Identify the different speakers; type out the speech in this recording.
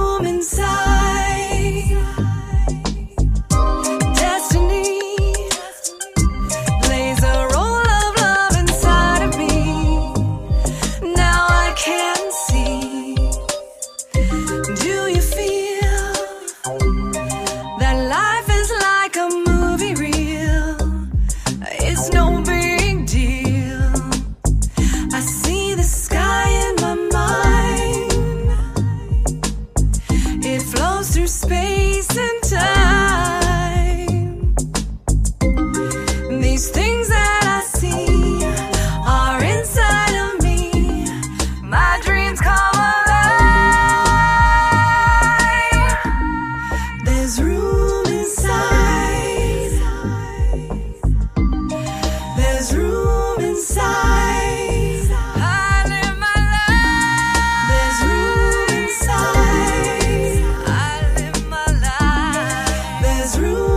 Speaker 1: room inside. Destiny lays a roll of love inside of me. Now I can see. Do you feel that life is like a movie reel? It's no big deal. I see the sky in my mind. It flows through space and time. These things that I see are inside of me. My dreams come alive. There's room inside. There's room inside. I live my life. There's room inside. I live my life. There's room